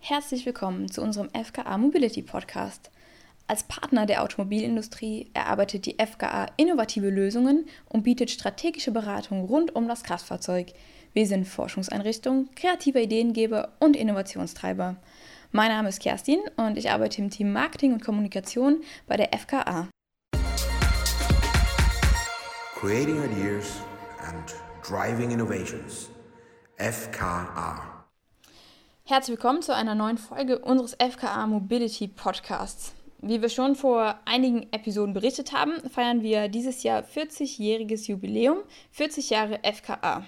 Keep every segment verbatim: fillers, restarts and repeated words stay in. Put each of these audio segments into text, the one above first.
Herzlich willkommen zu unserem F K A Mobility Podcast. Als Partner der Automobilindustrie erarbeitet die F K A innovative Lösungen und bietet strategische Beratung rund um das Kraftfahrzeug. Wir sind Forschungseinrichtung, kreativer Ideengeber und Innovationstreiber. Mein Name ist Kerstin und ich arbeite im Team Marketing und Kommunikation bei der F K A. Creating Ideas and Driving Innovations. F K A. Herzlich willkommen zu einer neuen Folge unseres F K A Mobility Podcasts. Wie wir schon vor einigen Episoden berichtet haben, feiern wir dieses Jahr vierzigjähriges Jubiläum, vierzig Jahre F K A.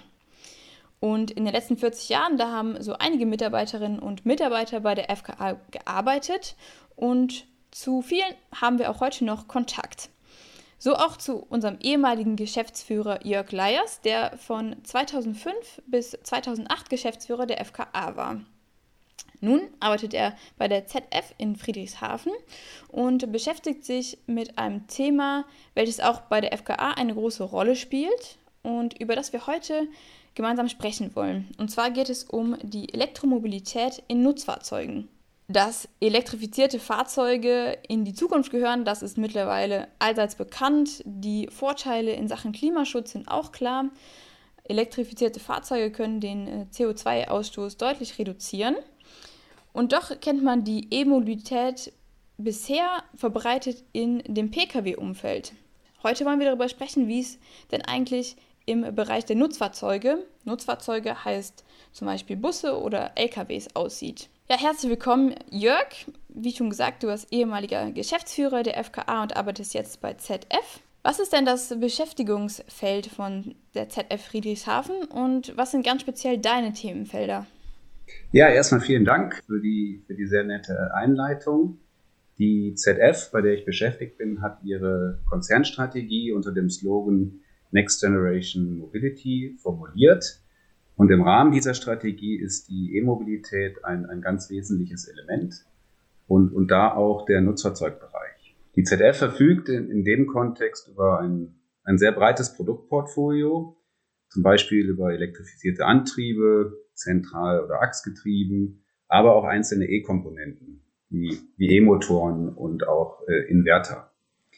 Und in den letzten vierzig Jahren, da haben so einige Mitarbeiterinnen und Mitarbeiter bei der F K A gearbeitet und zu vielen haben wir auch heute noch Kontakt. So auch zu unserem ehemaligen Geschäftsführer Jörg Leyers, der von zweitausendfünf bis zweitausendacht Geschäftsführer der F K A war. Nun arbeitet er bei der Z F in Friedrichshafen und beschäftigt sich mit einem Thema, welches auch bei der F K A eine große Rolle spielt und über das wir heute gemeinsam sprechen wollen. Und zwar geht es um die Elektromobilität in Nutzfahrzeugen. Dass elektrifizierte Fahrzeuge in die Zukunft gehören, das ist mittlerweile allseits bekannt. Die Vorteile in Sachen Klimaschutz sind auch klar. Elektrifizierte Fahrzeuge können den C O zwei Ausstoß deutlich reduzieren. Und doch kennt man die E-Mobilität bisher verbreitet in dem P K W-Umfeld. Heute wollen wir darüber sprechen, wie es denn eigentlich im Bereich der Nutzfahrzeuge, Nutzfahrzeuge heißt zum Beispiel Busse oder L K Ws, aussieht. Ja, herzlich willkommen, Jörg. Wie schon gesagt, du bist ehemaliger Geschäftsführer der F K A und arbeitest jetzt bei Z F. Was ist denn das Beschäftigungsfeld von der Z F Friedrichshafen und was sind ganz speziell deine Themenfelder? Ja, erstmal vielen Dank für die, für die sehr nette Einleitung. Die Z F, bei der ich beschäftigt bin, hat ihre Konzernstrategie unter dem Slogan Next Generation Mobility formuliert. Und im Rahmen dieser Strategie ist die E-Mobilität ein, ein ganz wesentliches Element und, und da auch der Nutzfahrzeugbereich. Die Z F verfügt in, in dem Kontext über ein, ein sehr breites Produktportfolio, zum Beispiel über elektrifizierte Antriebe, Zentral- oder Achsgetrieben, aber auch einzelne E-Komponenten wie, wie E-Motoren und auch äh, Inverter.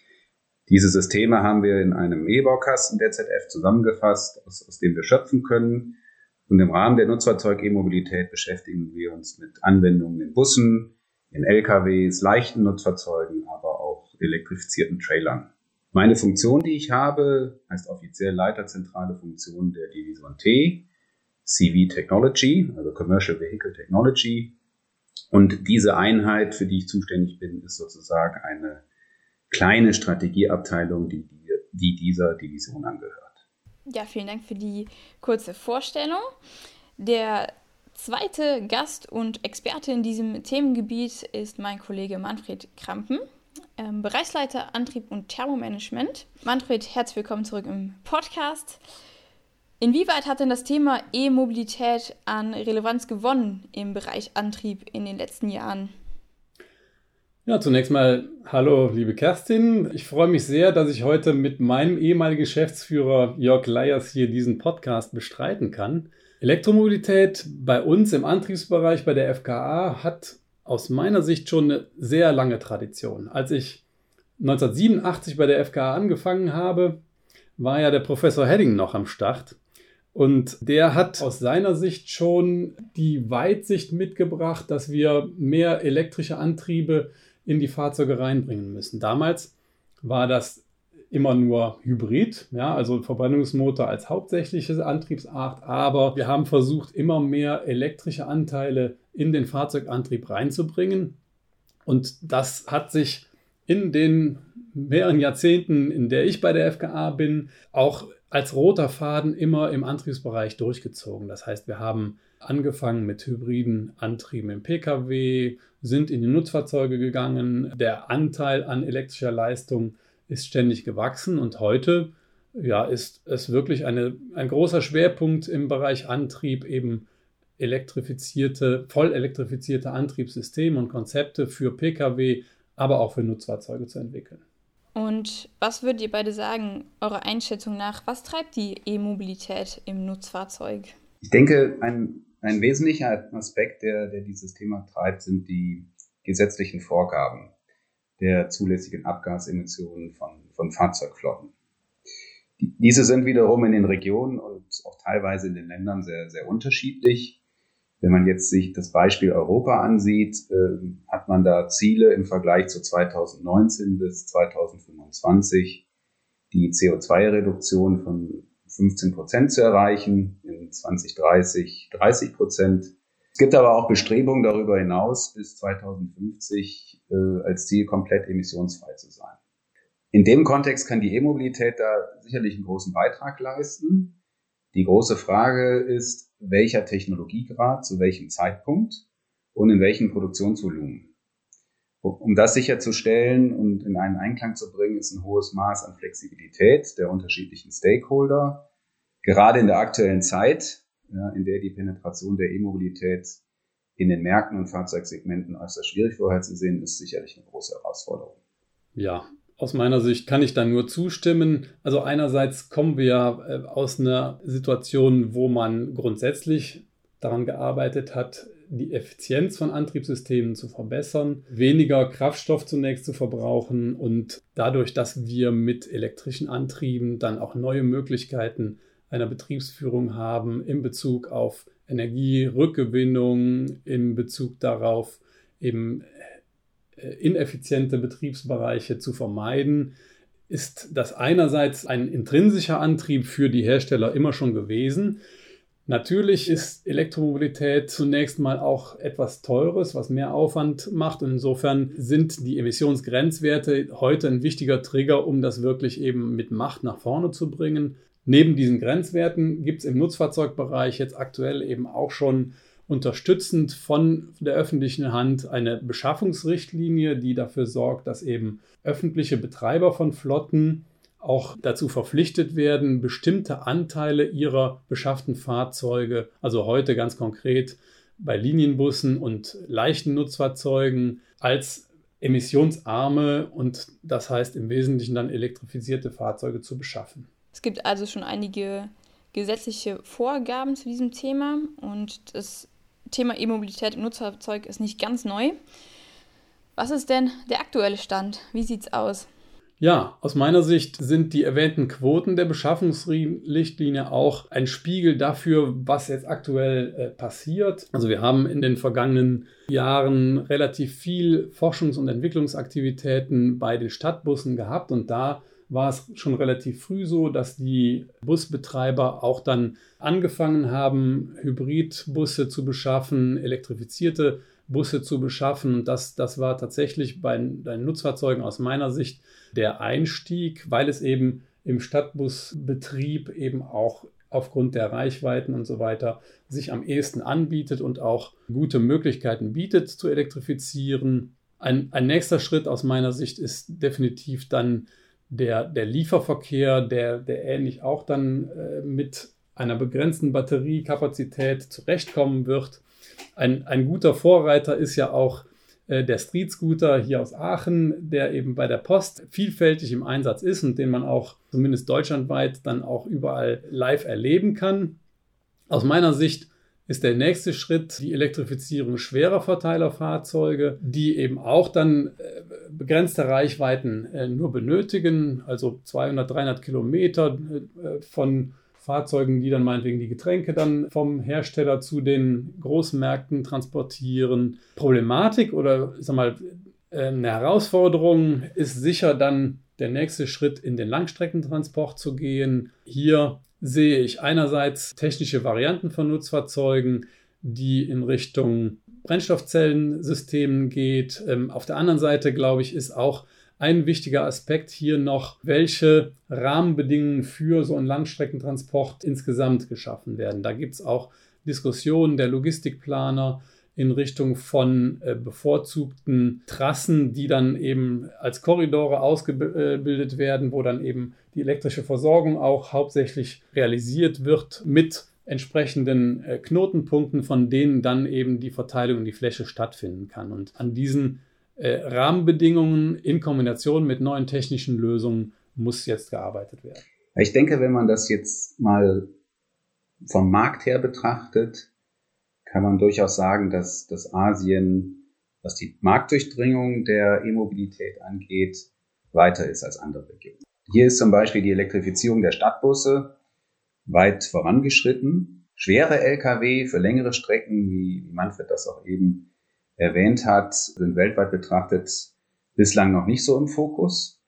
Diese Systeme haben wir in einem E-Baukasten der Z F zusammengefasst, aus, aus dem wir schöpfen können. Und im Rahmen der Nutzfahrzeug-E-Mobilität beschäftigen wir uns mit Anwendungen in Bussen, in L K Ws, leichten Nutzfahrzeugen, aber auch elektrifizierten Trailern. Meine Funktion, die ich habe, heißt offiziell Leiter zentrale Funktion der Division T, C V Technology, also Commercial Vehicle Technology. Und diese Einheit, für die ich zuständig bin, ist sozusagen eine kleine Strategieabteilung, die, die, die dieser Division angehört. Ja, vielen Dank für die kurze Vorstellung. Der zweite Gast und Experte in diesem Themengebiet ist mein Kollege Manfred Krampen, ähm, Bereichsleiter Antrieb und Thermomanagement. Manfred, herzlich willkommen zurück im Podcast. Inwieweit hat denn das Thema E-Mobilität an Relevanz gewonnen im Bereich Antrieb in den letzten Jahren? Ja, zunächst mal hallo, liebe Kerstin. Ich freue mich sehr, dass ich heute mit meinem ehemaligen Geschäftsführer Jörg Leyers hier diesen Podcast bestreiten kann. Elektromobilität bei uns im Antriebsbereich bei der F K A hat aus meiner Sicht schon eine sehr lange Tradition. Als ich neunzehnhundertsiebenundachtzig bei der F K A angefangen habe, war ja der Professor Hedding noch am Start. Und der hat aus seiner Sicht schon die Weitsicht mitgebracht, dass wir mehr elektrische Antriebe in die Fahrzeuge reinbringen müssen. Damals war das immer nur Hybrid, ja, also Verbrennungsmotor als hauptsächliche Antriebsart, aber wir haben versucht, immer mehr elektrische Anteile in den Fahrzeugantrieb reinzubringen. Und das hat sich in den mehreren Jahrzehnten, in der ich bei der F K A bin, auch als roter Faden immer im Antriebsbereich durchgezogen. Das heißt, wir haben angefangen mit hybriden Antrieben im P K W, sind in die Nutzfahrzeuge gegangen. Der Anteil an elektrischer Leistung ist ständig gewachsen und heute ja, ist es wirklich eine, ein großer Schwerpunkt im Bereich Antrieb, eben elektrifizierte, voll elektrifizierte Antriebssysteme und Konzepte für P K W, aber auch für Nutzfahrzeuge zu entwickeln. Und was würdet ihr beide sagen, eurer Einschätzung nach, was treibt die E-Mobilität im Nutzfahrzeug? Ich denke, ein ein wesentlicher Aspekt, der, der dieses Thema treibt, sind die gesetzlichen Vorgaben der zulässigen Abgasemissionen von, von Fahrzeugflotten. Die, diese sind wiederum in den Regionen und auch teilweise in den Ländern sehr, sehr unterschiedlich. Wenn man jetzt sich das Beispiel Europa ansieht, äh, hat man da Ziele im Vergleich zu zweitausendneunzehn bis zweitausendfünfundzwanzig, die C O zwei Reduktion von fünfzehn Prozent zu erreichen, in zwanzig dreißig dreißig Prozent. Es gibt aber auch Bestrebungen darüber hinaus, bis zweitausendfünfzig äh, als Ziel komplett emissionsfrei zu sein. In dem Kontext kann die E-Mobilität da sicherlich einen großen Beitrag leisten. Die große Frage ist, welcher Technologiegrad zu welchem Zeitpunkt und in welchem Produktionsvolumen. Um das sicherzustellen und in einen Einklang zu bringen, ist ein hohes Maß an Flexibilität der unterschiedlichen Stakeholder. Gerade in der aktuellen Zeit, ja, in der die Penetration der E-Mobilität in den Märkten und Fahrzeugsegmenten äußerst schwierig vorherzusehen ist, sicherlich eine große Herausforderung. Ja, aus meiner Sicht kann ich da nur zustimmen. Also einerseits kommen wir ja aus einer Situation, wo man grundsätzlich daran gearbeitet hat, die Effizienz von Antriebssystemen zu verbessern, weniger Kraftstoff zunächst zu verbrauchen und dadurch, dass wir mit elektrischen Antrieben dann auch neue Möglichkeiten einer Betriebsführung haben in Bezug auf Energierückgewinnung, in Bezug darauf, eben ineffiziente Betriebsbereiche zu vermeiden, ist das einerseits ein intrinsischer Antrieb für die Hersteller immer schon gewesen. Natürlich ist Elektromobilität zunächst mal auch etwas Teures, was mehr Aufwand macht. Und insofern sind die Emissionsgrenzwerte heute ein wichtiger Trigger, um das wirklich eben mit Macht nach vorne zu bringen. Neben diesen Grenzwerten gibt es im Nutzfahrzeugbereich jetzt aktuell eben auch schon unterstützend von der öffentlichen Hand eine Beschaffungsrichtlinie, die dafür sorgt, dass eben öffentliche Betreiber von Flotten auch dazu verpflichtet werden, bestimmte Anteile ihrer beschafften Fahrzeuge, also heute ganz konkret bei Linienbussen und leichten Nutzfahrzeugen, als emissionsarme und das heißt im Wesentlichen dann elektrifizierte Fahrzeuge zu beschaffen. Es gibt also schon einige gesetzliche Vorgaben zu diesem Thema und das Thema E-Mobilität im Nutzfahrzeug ist nicht ganz neu. Was ist denn der aktuelle Stand? Wie sieht es aus? Ja, aus meiner Sicht sind die erwähnten Quoten der Beschaffungsrichtlinie auch ein Spiegel dafür, was jetzt aktuell äh, passiert. Also wir haben in den vergangenen Jahren relativ viel Forschungs- und Entwicklungsaktivitäten bei den Stadtbussen gehabt und da war es schon relativ früh so, dass die Busbetreiber auch dann angefangen haben, Hybridbusse zu beschaffen, elektrifizierte Busse zu beschaffen. Und das, das war tatsächlich bei den Nutzfahrzeugen aus meiner Sicht der Einstieg, weil es eben im Stadtbusbetrieb eben auch aufgrund der Reichweiten und so weiter sich am ehesten anbietet und auch gute Möglichkeiten bietet zu elektrifizieren. Ein, ein nächster Schritt aus meiner Sicht ist definitiv dann der, der Lieferverkehr, der, der ähnlich auch dann äh, mit einer begrenzten Batteriekapazität zurechtkommen wird. Ein, ein guter Vorreiter ist ja auch äh, der Street Scooter hier aus Aachen, der eben bei der Post vielfältig im Einsatz ist und den man auch zumindest deutschlandweit dann auch überall live erleben kann. Aus meiner Sicht ist der nächste Schritt die Elektrifizierung schwerer Verteilerfahrzeuge, die eben auch dann äh, begrenzte Reichweiten äh, nur benötigen, also zweihundert, dreihundert Kilometer äh, von Fahrzeugen, die dann meinetwegen die Getränke dann vom Hersteller zu den Großmärkten transportieren. Problematik oder ich sag mal, eine Herausforderung ist sicher dann der nächste Schritt in den Langstreckentransport zu gehen. Hier sehe ich einerseits technische Varianten von Nutzfahrzeugen, die in Richtung Brennstoffzellensystemen geht. Ähm, auf der anderen Seite, glaube ich, ist auch ein wichtiger Aspekt hier noch, welche Rahmenbedingungen für so einen Langstreckentransport insgesamt geschaffen werden. Da gibt es auch Diskussionen der Logistikplaner in Richtung von äh, bevorzugten Trassen, die dann eben als Korridore ausgebildet werden, wo dann eben die elektrische Versorgung auch hauptsächlich realisiert wird mit entsprechenden äh, Knotenpunkten, von denen dann eben die Verteilung in die Fläche stattfinden kann. Und an diesen äh, Rahmenbedingungen in Kombination mit neuen technischen Lösungen muss jetzt gearbeitet werden. Ich denke, wenn man das jetzt mal vom Markt her betrachtet, kann man durchaus sagen, dass, dass Asien, was die Marktdurchdringung der E-Mobilität angeht, weiter ist als andere Regionen. Hier ist zum Beispiel die Elektrifizierung der Stadtbusse weit vorangeschritten. Schwere L K W für längere Strecken, wie Manfred das auch eben erwähnt hat, sind weltweit betrachtet bislang noch nicht so im Fokus.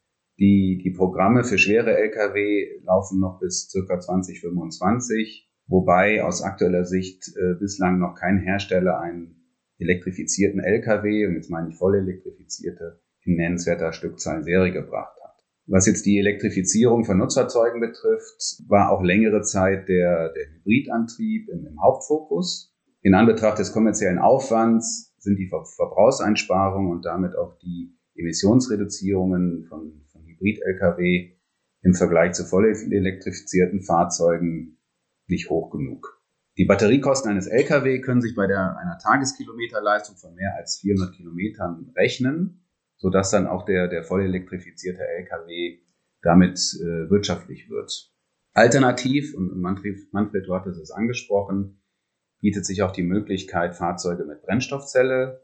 Die, die Programme für schwere L K W laufen noch bis ca. zwanzig fünfundzwanzig, wobei aus aktueller Sicht äh, bislang noch kein Hersteller einen elektrifizierten L K W, und jetzt meine ich voll elektrifizierte, in nennenswerter Stückzahl in Serie gebracht hat. Was jetzt die Elektrifizierung von Nutzfahrzeugen betrifft, war auch längere Zeit der, der Hybridantrieb im, im Hauptfokus. In Anbetracht des kommerziellen Aufwands sind die Ver- Verbrauchseinsparungen und damit auch die Emissionsreduzierungen von, von Hybrid-L K W im Vergleich zu voll elektrifizierten Fahrzeugen nicht hoch genug. Die Batteriekosten eines L K W können sich bei der, einer Tageskilometerleistung von mehr als vierhundert Kilometern rechnen, sodass dann auch der, der voll elektrifizierte L K W damit äh, wirtschaftlich wird. Alternativ, und Manfred, Manfred, du hattest es angesprochen, bietet sich auch die Möglichkeit, Fahrzeuge mit Brennstoffzelle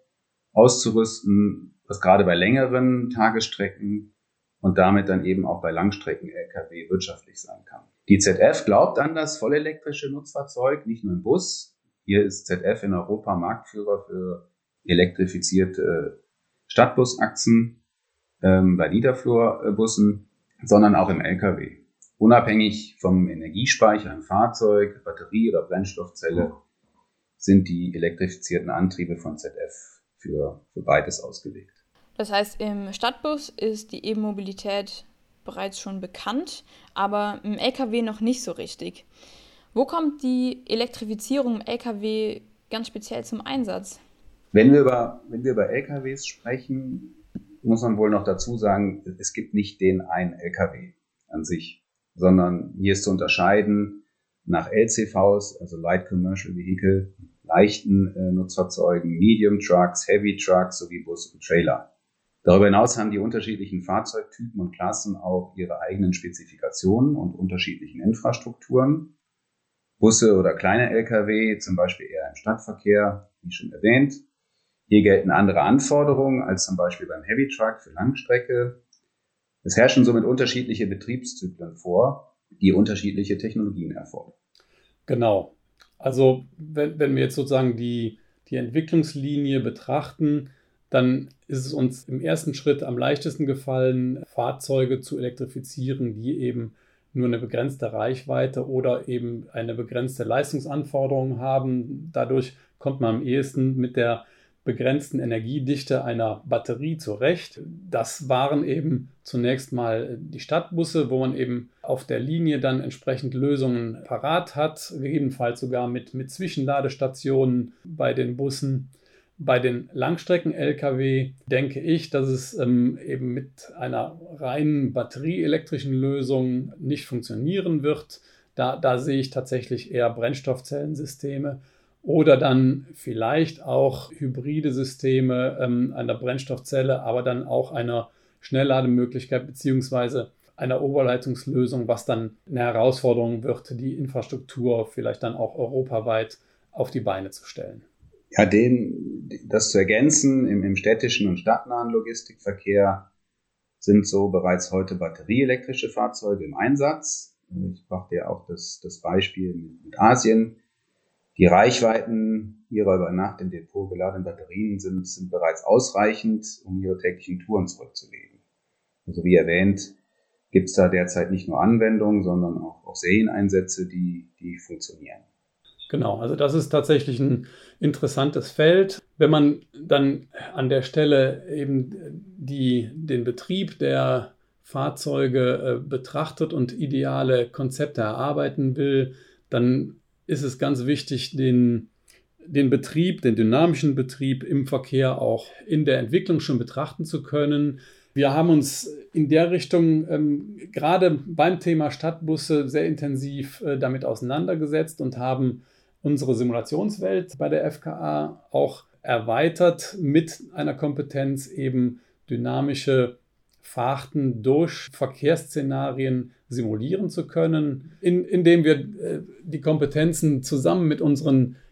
auszurüsten, was gerade bei längeren Tagesstrecken und damit dann eben auch bei Langstrecken-L K W wirtschaftlich sein kann. Die Z F glaubt an das vollelektrische Nutzfahrzeug, nicht nur im Bus. Hier ist Z F in Europa Marktführer für elektrifizierte Stadtbusachsen ähm, bei Niederflurbussen, sondern auch im L K W. Unabhängig vom Energiespeicher im Fahrzeug, Batterie oder Brennstoffzelle sind die elektrifizierten Antriebe von Z F für, für beides ausgelegt. Das heißt, im Stadtbus ist die E-Mobilität bereits schon bekannt, aber im L K W noch nicht so richtig. Wo kommt die Elektrifizierung im L K W ganz speziell zum Einsatz? Wenn wir über, wenn wir über L K Ws sprechen, muss man wohl noch dazu sagen, es gibt nicht den einen L K W an sich, sondern hier ist zu unterscheiden nach L C Vs, also Light Commercial Vehicle, leichten äh, Nutzfahrzeugen, Medium Trucks, Heavy Trucks sowie Bus und Trailer. Darüber hinaus haben die unterschiedlichen Fahrzeugtypen und Klassen auch ihre eigenen Spezifikationen und unterschiedlichen Infrastrukturen. Busse oder kleine L K W, zum Beispiel eher im Stadtverkehr, wie schon erwähnt. Hier gelten andere Anforderungen als zum Beispiel beim Heavy Truck für Langstrecke. Es herrschen somit unterschiedliche Betriebszyklen vor, die unterschiedliche Technologien erfordern. Genau. Also wenn, wenn wir jetzt sozusagen die, die Entwicklungslinie betrachten, dann ist es uns im ersten Schritt am leichtesten gefallen, Fahrzeuge zu elektrifizieren, die eben nur eine begrenzte Reichweite oder eben eine begrenzte Leistungsanforderung haben. Dadurch kommt man am ehesten mit der begrenzten Energiedichte einer Batterie zurecht. Das waren eben zunächst mal die Stadtbusse, wo man eben auf der Linie dann entsprechend Lösungen parat hat, gegebenenfalls sogar mit, mit Zwischenladestationen bei den Bussen. Bei den Langstrecken-L K W denke ich, dass es ähm, eben mit einer reinen batterieelektrischen Lösung nicht funktionieren wird. Da, da sehe ich tatsächlich eher Brennstoffzellensysteme oder dann vielleicht auch hybride Systeme ähm, einer Brennstoffzelle, aber dann auch einer Schnelllademöglichkeit beziehungsweise einer Oberleitungslösung, was dann eine Herausforderung wird, die Infrastruktur vielleicht dann auch europaweit auf die Beine zu stellen. Ja, den, das zu ergänzen, im, im städtischen und stadtnahen Logistikverkehr sind so bereits heute batterieelektrische Fahrzeuge im Einsatz. Ich brachte ja auch das, das Beispiel mit, mit Asien. Die Reichweiten ihrer über Nacht im Depot geladenen Batterien sind, sind bereits ausreichend, um ihre täglichen Touren zurückzulegen. Also wie erwähnt, gibt es da derzeit nicht nur Anwendungen, sondern auch, auch Serieneinsätze, die, die funktionieren. Genau, also das ist tatsächlich ein interessantes Feld. Wenn man dann an der Stelle eben die, den Betrieb der Fahrzeuge äh, betrachtet und ideale Konzepte erarbeiten will, dann ist es ganz wichtig, den, den Betrieb, den dynamischen Betrieb im Verkehr auch in der Entwicklung schon betrachten zu können. Wir haben uns in der Richtung ähm, gerade beim Thema Stadtbusse sehr intensiv äh, damit auseinandergesetzt und haben unsere Simulationswelt bei der F K A auch erweitert mit einer Kompetenz, eben dynamische Fahrten durch Verkehrsszenarien simulieren zu können, in, indem wir äh, die Kompetenzen zusammen mit unseren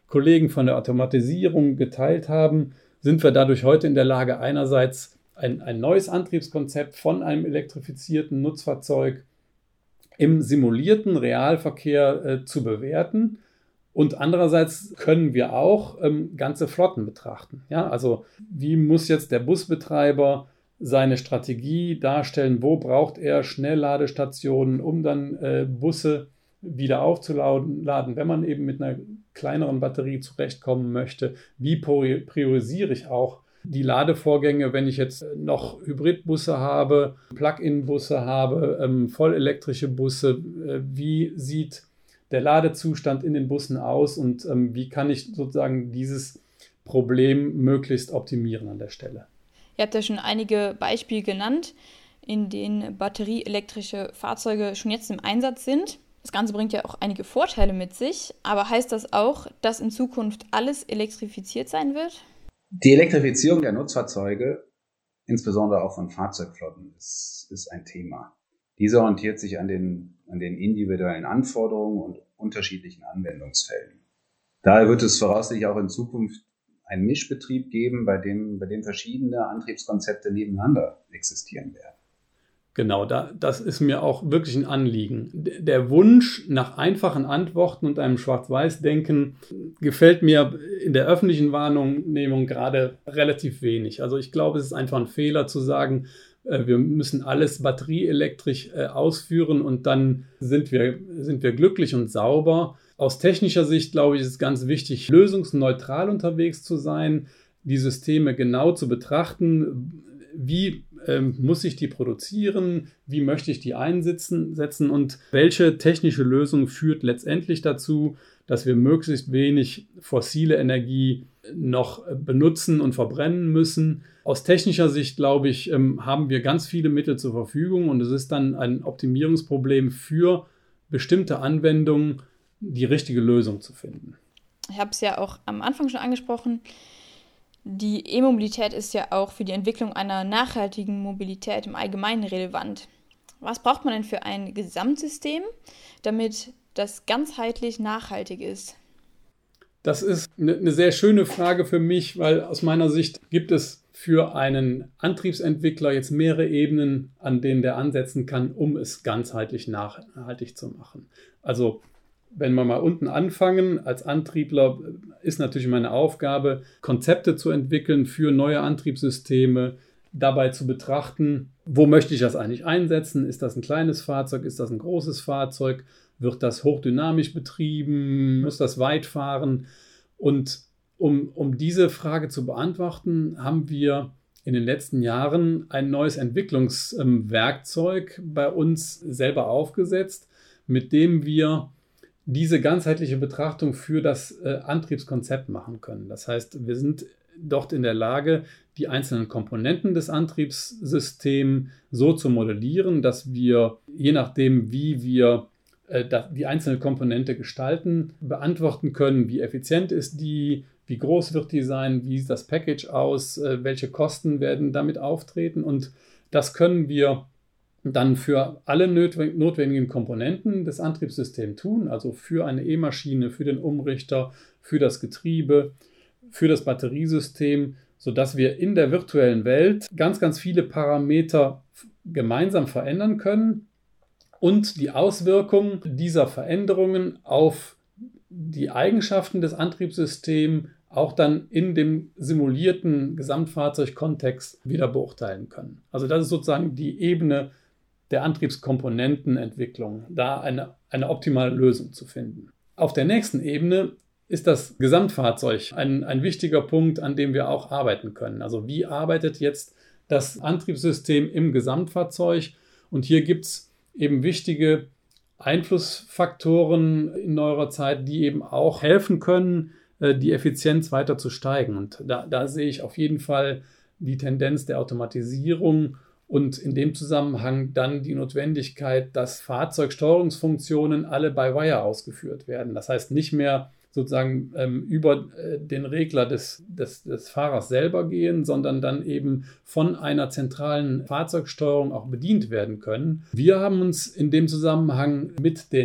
Kollegen von der Automatisierung geteilt haben, sind wir dadurch heute in der Lage, einerseits ein, ein neues Antriebskonzept von einem elektrifizierten Nutzfahrzeug im simulierten Realverkehr äh, zu bewerten. Und andererseits können wir auch ähm, ganze Flotten betrachten. Ja, also wie muss jetzt der Busbetreiber seine Strategie darstellen? Wo braucht er Schnellladestationen, um dann äh, Busse wieder aufzuladen, wenn man eben mit einer kleineren Batterie zurechtkommen möchte? Wie priorisiere ich auch die Ladevorgänge, wenn ich jetzt noch Hybridbusse habe, Plug-in-Busse habe, ähm, vollelektrische Busse? Äh, wie sieht der Ladezustand in den Bussen aus und ähm, wie kann ich sozusagen dieses Problem möglichst optimieren an der Stelle? Ihr habt ja schon einige Beispiele genannt, in denen batterieelektrische Fahrzeuge schon jetzt im Einsatz sind. Das Ganze bringt ja auch einige Vorteile mit sich, aber heißt das auch, dass in Zukunft alles elektrifiziert sein wird? Die Elektrifizierung der Nutzfahrzeuge, insbesondere auch von Fahrzeugflotten, ist, ist ein Thema. Diese orientiert sich an den, an den individuellen Anforderungen und unterschiedlichen Anwendungsfällen. Daher wird es voraussichtlich auch in Zukunft einen Mischbetrieb geben, bei dem, bei dem verschiedene Antriebskonzepte nebeneinander existieren werden. Genau, da, das ist mir auch wirklich ein Anliegen. Der Wunsch nach einfachen Antworten und einem Schwarz-Weiß-Denken gefällt mir in der öffentlichen Wahrnehmung gerade relativ wenig. Also ich glaube, es ist einfach ein Fehler zu sagen, wir müssen alles batterieelektrisch ausführen und dann sind wir, sind wir glücklich und sauber. Aus technischer Sicht, glaube ich, ist es ganz wichtig, lösungsneutral unterwegs zu sein, die Systeme genau zu betrachten. Wie ähm, muss ich die produzieren? Wie möchte ich die einsetzen setzen? Und welche technische Lösung führt letztendlich dazu, dass wir möglichst wenig fossile Energie noch benutzen und verbrennen müssen? Aus technischer Sicht, glaube ich, ähm, haben wir ganz viele Mittel zur Verfügung und es ist dann ein Optimierungsproblem für bestimmte Anwendungen, die richtige Lösung zu finden. Ich habe es ja auch am Anfang schon angesprochen. Die E-Mobilität ist ja auch für die Entwicklung einer nachhaltigen Mobilität im Allgemeinen relevant. Was braucht man denn für ein Gesamtsystem, damit das ganzheitlich nachhaltig ist? Das ist eine sehr schöne Frage für mich, weil aus meiner Sicht gibt es für einen Antriebsentwickler jetzt mehrere Ebenen, an denen der ansetzen kann, um es ganzheitlich nachhaltig zu machen. Also wenn wir mal unten anfangen, als Antriebler ist natürlich meine Aufgabe, Konzepte zu entwickeln für neue Antriebssysteme, dabei zu betrachten, wo möchte ich das eigentlich einsetzen? Ist das ein kleines Fahrzeug? Ist das ein großes Fahrzeug? Wird das hochdynamisch betrieben? Muss das weit fahren? Und um, um diese Frage zu beantworten, haben wir in den letzten Jahren ein neues Entwicklungswerkzeug bei uns selber aufgesetzt, mit dem wir diese ganzheitliche Betrachtung für das äh, Antriebskonzept machen können. Das heißt, wir sind dort in der Lage, die einzelnen Komponenten des Antriebssystems so zu modellieren, dass wir, je nachdem, wie wir äh, die einzelne Komponente gestalten, beantworten können, wie effizient ist die, wie groß wird die sein, wie sieht das Package aus, äh, welche Kosten werden damit auftreten. Und das können wir dann für alle notwendigen Komponenten des Antriebssystems tun, also für eine E-Maschine, für den Umrichter, für das Getriebe, für das Batteriesystem, sodass wir in der virtuellen Welt ganz, ganz viele Parameter gemeinsam verändern können und die Auswirkungen dieser Veränderungen auf die Eigenschaften des Antriebssystems auch dann in dem simulierten Gesamtfahrzeugkontext wieder beurteilen können. Also das ist sozusagen die Ebene der Antriebskomponentenentwicklung, da eine, eine optimale Lösung zu finden. Auf der nächsten Ebene ist das Gesamtfahrzeug ein, ein wichtiger Punkt, an dem wir auch arbeiten können. Also wie arbeitet jetzt das Antriebssystem im Gesamtfahrzeug? Und hier gibt es eben wichtige Einflussfaktoren in neuerer Zeit, die eben auch helfen können, die Effizienz weiter zu steigen. Und da, da sehe ich auf jeden Fall die Tendenz der Automatisierung und in dem Zusammenhang dann die Notwendigkeit, dass Fahrzeugsteuerungsfunktionen alle by Wire ausgeführt werden. Das heißt nicht mehr sozusagen ähm, über äh, den Regler des, des, des Fahrers selber gehen, sondern dann eben von einer zentralen Fahrzeugsteuerung auch bedient werden können. Wir haben uns in dem Zusammenhang mit den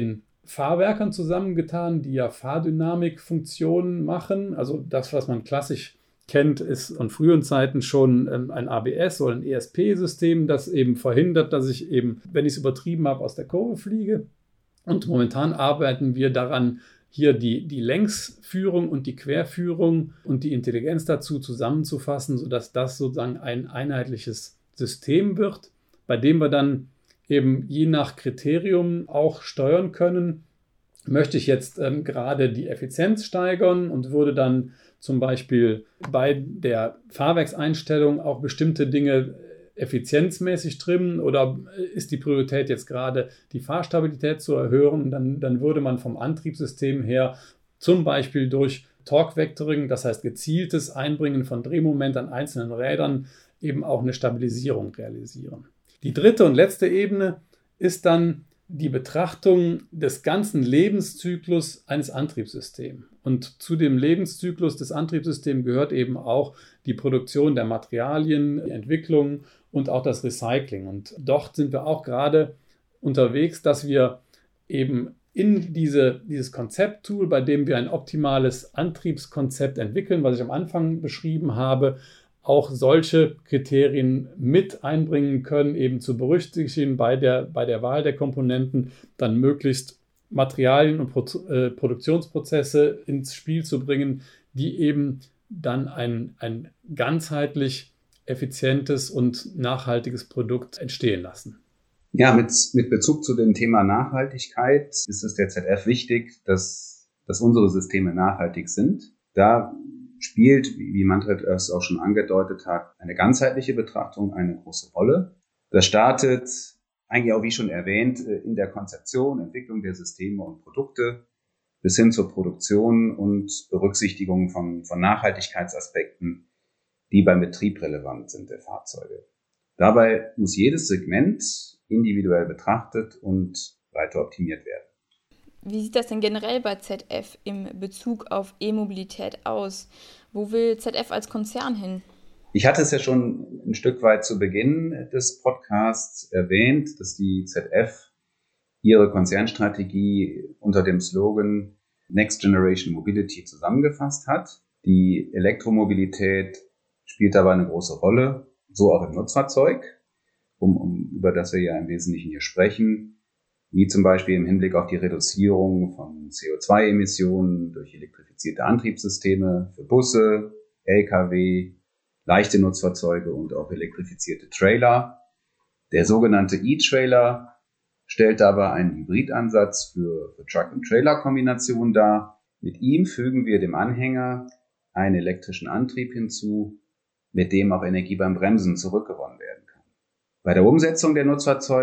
Fahrwerkern zusammengetan, die ja Fahrdynamikfunktionen machen. Also das, was man klassisch kennt, ist von früheren Zeiten schon ähm, ein A B S oder ein E S P-System, das eben verhindert, dass ich eben, wenn ich es übertrieben habe, aus der Kurve fliege. Und momentan arbeiten wir daran, hier die, die Längsführung und die Querführung und die Intelligenz dazu zusammenzufassen, sodass das sozusagen ein einheitliches System wird, bei dem wir dann eben je nach Kriterium auch steuern können. Möchte ich jetzt ähm, gerade die Effizienz steigern und würde dann zum Beispiel bei der Fahrwerkseinstellung auch bestimmte Dinge effizienzmäßig trimmen, oder ist die Priorität jetzt gerade die Fahrstabilität zu erhöhen, dann, dann würde man vom Antriebssystem her zum Beispiel durch Torque Vectoring, das heißt gezieltes Einbringen von Drehmoment an einzelnen Rädern, eben auch eine Stabilisierung realisieren. Die dritte und letzte Ebene ist dann die Betrachtung des ganzen Lebenszyklus eines Antriebssystems. Und zu dem Lebenszyklus des Antriebssystems gehört eben auch die Produktion der Materialien, die Entwicklung und auch das Recycling. Und dort sind wir auch gerade unterwegs, dass wir eben in diese, dieses Konzepttool, bei dem wir ein optimales Antriebskonzept entwickeln, was ich am Anfang beschrieben habe, auch solche Kriterien mit einbringen können, eben zu berücksichtigen bei der, bei der Wahl der Komponenten, dann möglichst Materialien und Pro, äh, Produktionsprozesse ins Spiel zu bringen, die eben dann ein, ein ganzheitlich effizientes und nachhaltiges Produkt entstehen lassen. Ja, mit, mit Bezug zu dem Thema Nachhaltigkeit ist es der Z F wichtig, dass, dass unsere Systeme nachhaltig sind. Da spielt, wie Manfred es auch schon angedeutet hat, eine ganzheitliche Betrachtung eine große Rolle. Das startet eigentlich auch, wie schon erwähnt, in der Konzeption, Entwicklung der Systeme und Produkte bis hin zur Produktion und Berücksichtigung von, von Nachhaltigkeitsaspekten, die beim Betrieb relevant sind der Fahrzeuge. Dabei muss jedes Segment individuell betrachtet und weiter optimiert werden. Wie sieht das denn generell bei Z F im Bezug auf E-Mobilität aus? Wo will Z F als Konzern hin? Ich hatte es ja schon ein Stück weit zu Beginn des Podcasts erwähnt, dass die Z F ihre Konzernstrategie unter dem Slogan Next Generation Mobility zusammengefasst hat. Die Elektromobilität spielt dabei eine große Rolle, so auch im Nutzfahrzeug, um, um, über das wir ja im Wesentlichen hier sprechen, wie zum Beispiel im Hinblick auf die Reduzierung von C O zwei Emissionen durch elektrifizierte Antriebssysteme für Busse, L K W, leichte Nutzfahrzeuge und auch elektrifizierte Trailer. Der sogenannte E-Trailer stellt dabei einen Hybridansatz für, für Truck-and-Trailer-Kombination dar. Mit ihm fügen wir dem Anhänger einen elektrischen Antrieb hinzu, mit dem auch Energie beim Bremsen zurückgewonnen werden kann. Bei der Umsetzung der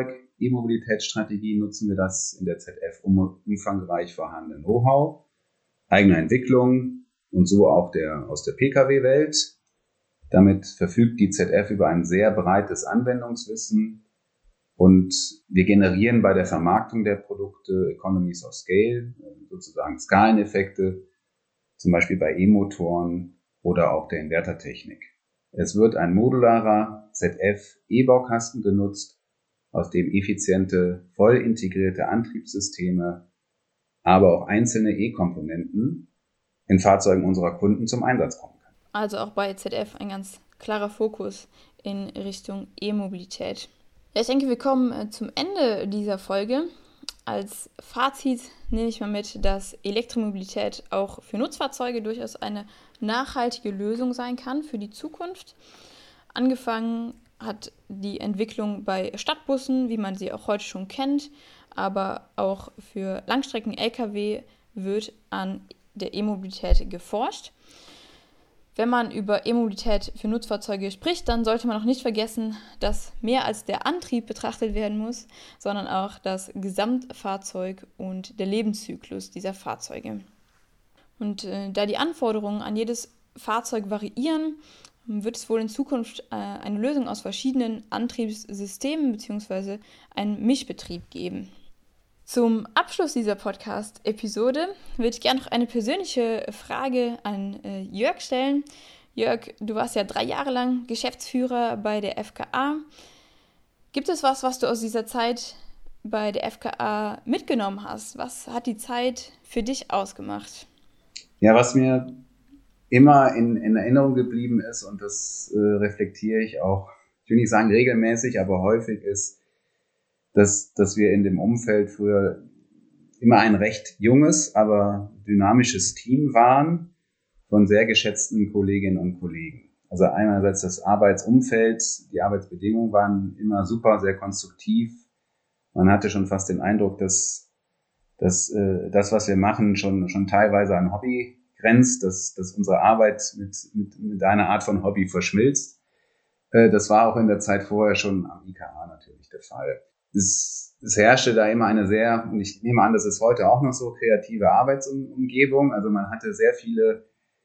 Nutzfahrzeug-E-Mobilitätsstrategie nutzen wir das in der Z F umfangreich vorhandene Know-how, eigene Entwicklung und so auch der aus der P K W-Welt. Damit verfügt die Z F über ein sehr breites Anwendungswissen und wir generieren bei der Vermarktung der Produkte Economies of Scale, sozusagen Skaleneffekte, zum Beispiel bei E-Motoren oder auch der Invertertechnik. Es wird ein modularer Z F-E-Baukasten genutzt, aus dem effiziente, voll integrierte Antriebssysteme, aber auch einzelne E-Komponenten in Fahrzeugen unserer Kunden zum Einsatz kommen können. Also auch bei Z F ein ganz klarer Fokus in Richtung E-Mobilität. Ja, ich denke, wir kommen zum Ende dieser Folge. Als Fazit nehme ich mal mit, dass Elektromobilität auch für Nutzfahrzeuge durchaus eine nachhaltige Lösung sein kann für die Zukunft. Angefangen hat die Entwicklung bei Stadtbussen, wie man sie auch heute schon kennt, aber auch für Langstrecken-L K W wird an der E-Mobilität geforscht. Wenn man über E-Mobilität für Nutzfahrzeuge spricht, dann sollte man auch nicht vergessen, dass mehr als der Antrieb betrachtet werden muss, sondern auch das Gesamtfahrzeug und der Lebenszyklus dieser Fahrzeuge. Und äh, da die Anforderungen an jedes Fahrzeug variieren, wird es wohl in Zukunft äh, eine Lösung aus verschiedenen Antriebssystemen bzw. einen Mischbetrieb geben. Zum Abschluss dieser Podcast-Episode würde ich gerne noch eine persönliche Frage an äh, Jörg stellen. Jörg, du warst ja drei Jahre lang Geschäftsführer bei der F K A. Gibt es was, was du aus dieser Zeit bei der F K A mitgenommen hast. Was hat die Zeit für dich ausgemacht? Ja, was mir immer in, in Erinnerung geblieben ist, und das äh, reflektiere ich auch, ich will nicht sagen regelmäßig, aber häufig, ist, dass, dass wir in dem Umfeld früher immer ein recht junges, aber dynamisches Team waren von sehr geschätzten Kolleginnen und Kollegen. Also einerseits das Arbeitsumfeld, die Arbeitsbedingungen waren immer super, sehr konstruktiv. Man hatte schon fast den Eindruck, dass, dass äh, das, was wir machen, schon, schon teilweise an Hobby grenzt, dass, dass unsere Arbeit mit, mit, mit einer Art von Hobby verschmilzt. Äh, das war auch in der Zeit vorher schon am I K A natürlich der Fall. Es, es herrschte da immer eine sehr, und ich nehme an, das ist heute auch noch so, kreative Arbeitsumgebung. Also man hatte sehr viele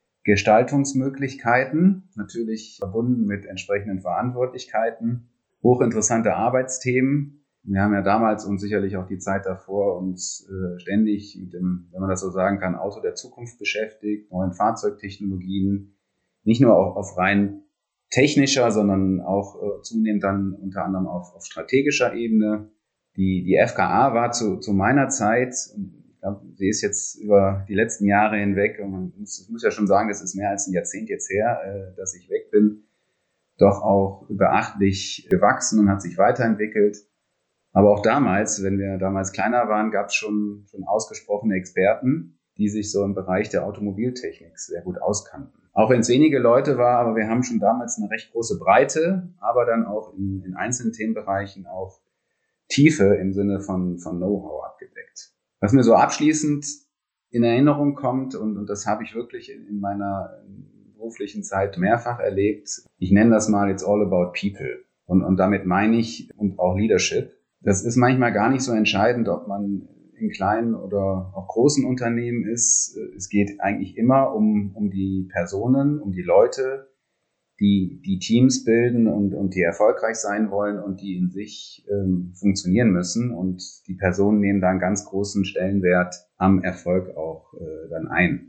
Gestaltungsmöglichkeiten, natürlich verbunden mit entsprechenden Verantwortlichkeiten, hochinteressante Arbeitsthemen. Wir haben ja damals und sicherlich auch die Zeit davor uns äh, ständig mit dem, wenn man das so sagen kann, Auto der Zukunft beschäftigt, neuen Fahrzeugtechnologien, nicht nur auf, auf rein technischer, sondern auch äh, zunehmend dann unter anderem auf, auf strategischer Ebene. Die, die F K A war zu, zu meiner Zeit, ich glaube, sie ist jetzt über die letzten Jahre hinweg, und man muss, ich muss ja schon sagen, das ist mehr als ein Jahrzehnt jetzt her, äh, dass ich weg bin, doch auch beachtlich gewachsen und hat sich weiterentwickelt. Aber auch damals, wenn wir damals kleiner waren, gab es schon, schon ausgesprochene Experten, die sich so im Bereich der Automobiltechnik sehr gut auskannten. Auch wenn es wenige Leute war, aber wir haben schon damals eine recht große Breite, aber dann auch in, in einzelnen Themenbereichen auch Tiefe im Sinne von, von Know-how abgedeckt. Was mir so abschließend in Erinnerung kommt, und, und das habe ich wirklich in, in meiner beruflichen Zeit mehrfach erlebt, ich nenne das mal It's all about people. Und, und damit meine ich, und auch Leadership. Das ist manchmal gar nicht so entscheidend, ob man in kleinen oder auch großen Unternehmen ist. Es geht eigentlich immer um, um die Personen, um die Leute, die die Teams bilden und, und die erfolgreich sein wollen und die in sich ähm, funktionieren müssen. Und die Personen nehmen da einen ganz großen Stellenwert am Erfolg auch äh, dann ein.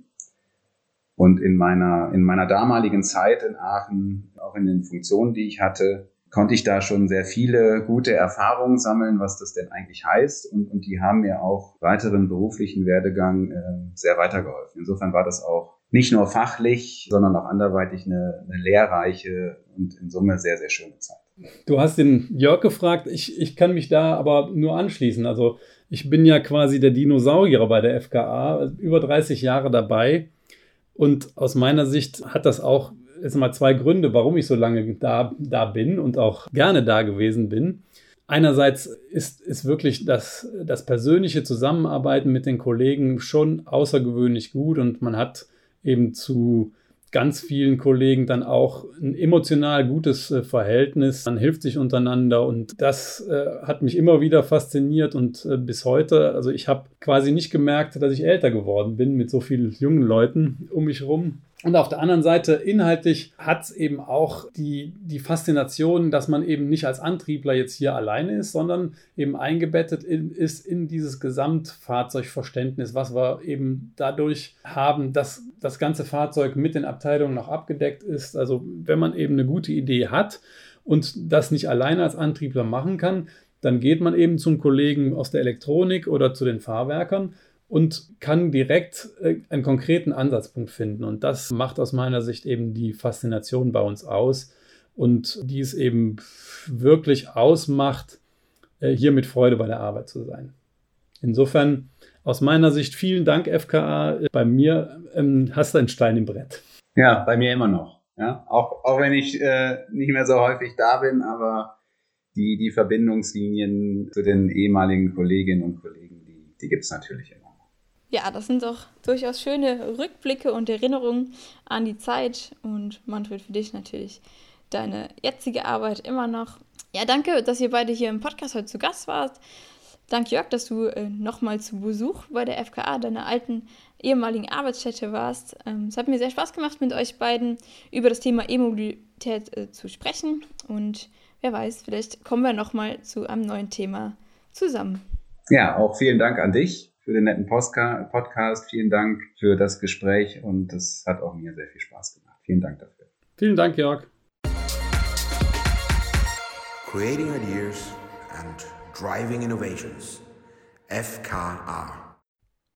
Und in meiner, in meiner damaligen Zeit in Aachen, auch in den Funktionen, die ich hatte, konnte ich da schon sehr viele gute Erfahrungen sammeln, was das denn eigentlich heißt. Und, und die haben mir auch weiteren beruflichen Werdegang äh, sehr weitergeholfen. Insofern war das auch nicht nur fachlich, sondern auch anderweitig eine, eine lehrreiche und in Summe sehr, sehr schöne Zeit. Du hast den Jörg gefragt, ich, ich kann mich da aber nur anschließen. Also ich bin ja quasi der Dinosaurier bei der F K A, über dreißig Jahre dabei. Und aus meiner Sicht hat das auch jetzt mal zwei Gründe, warum ich so lange da, da bin und auch gerne da gewesen bin. Einerseits ist, ist wirklich das, das persönliche Zusammenarbeiten mit den Kollegen schon außergewöhnlich gut und man hat eben zu ganz vielen Kollegen dann auch ein emotional gutes äh, Verhältnis. Man hilft sich untereinander und das äh, hat mich immer wieder fasziniert und äh, bis heute, also ich habe quasi nicht gemerkt, dass ich älter geworden bin mit so vielen jungen Leuten um mich herum. Und auf der anderen Seite, inhaltlich hat es eben auch die, die Faszination, dass man eben nicht als Antriebler jetzt hier alleine ist, sondern eben eingebettet in, ist in dieses Gesamtfahrzeugverständnis, was wir eben dadurch haben, dass das ganze Fahrzeug mit den Abteilungen noch abgedeckt ist. Also wenn man eben eine gute Idee hat und das nicht alleine als Antriebler machen kann, dann geht man eben zum Kollegen aus der Elektronik oder zu den Fahrwerkern und kann direkt äh, einen konkreten Ansatzpunkt finden. Und das macht aus meiner Sicht eben die Faszination bei uns aus und die es eben wirklich ausmacht, äh, hier mit Freude bei der Arbeit zu sein. Insofern aus meiner Sicht vielen Dank, F K A. Bei mir ähm, hast du einen Stein im Brett. Ja, bei mir immer noch. Ja, auch, auch wenn ich äh, nicht mehr so häufig da bin, aber die, die Verbindungslinien zu den ehemaligen Kolleginnen und Kollegen, die, die gibt es natürlich immer. Ja, das sind doch durchaus schöne Rückblicke und Erinnerungen an die Zeit und Manfred, für dich natürlich deine jetzige Arbeit immer noch. Ja, danke, dass ihr beide hier im Podcast heute zu Gast wart. Danke, Jörg, dass du äh, nochmal zu Besuch bei der F K A, deiner alten ehemaligen Arbeitsstätte warst. Ähm, es hat mir sehr Spaß gemacht, mit euch beiden über das Thema E-Mobilität äh, zu sprechen und wer weiß, vielleicht kommen wir nochmal zu einem neuen Thema zusammen. Ja, auch vielen Dank an dich für den netten Postka- Podcast. Vielen Dank für das Gespräch und es hat auch mir sehr viel Spaß gemacht. Vielen Dank dafür. Vielen Dank, Jörg. Creating ideas and driving innovations. F K R.